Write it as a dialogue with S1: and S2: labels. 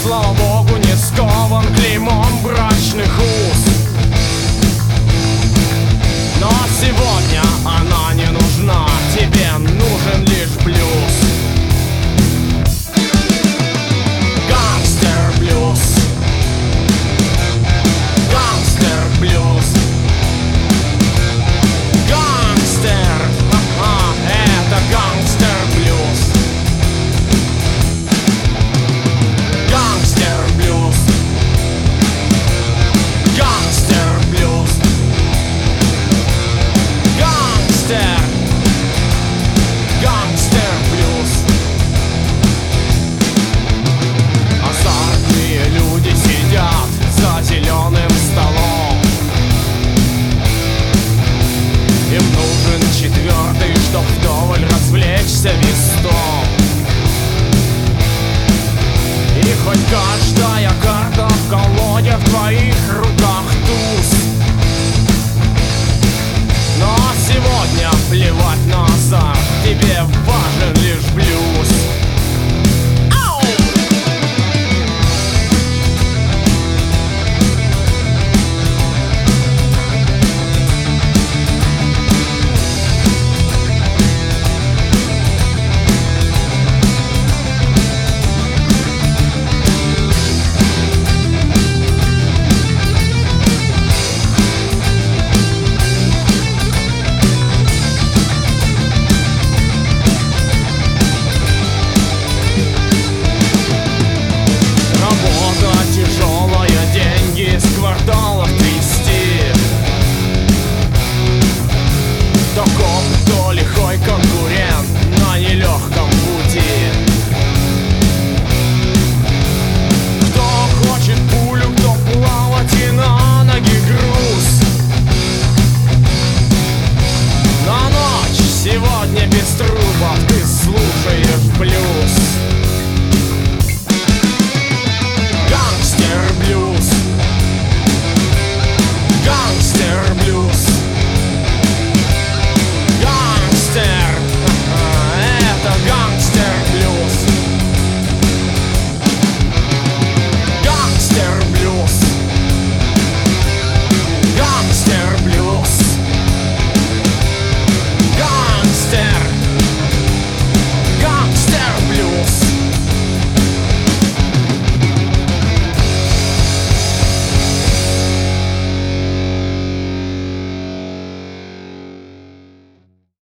S1: слава богу, не скован клеймом брачных уз. Но сегодня она не нужна, тебе нужен лишь блюз. Гангстер блюз, гангстер блюз, гангстер, это гангстер блюз. Гангстер блюз, гангстер блюз, гангстер, гангстер блюз. Азартные люди сидят за зеленым столом. Им нужен четвертый, чтоб вдоволь развлечься вестом. И хоть каждый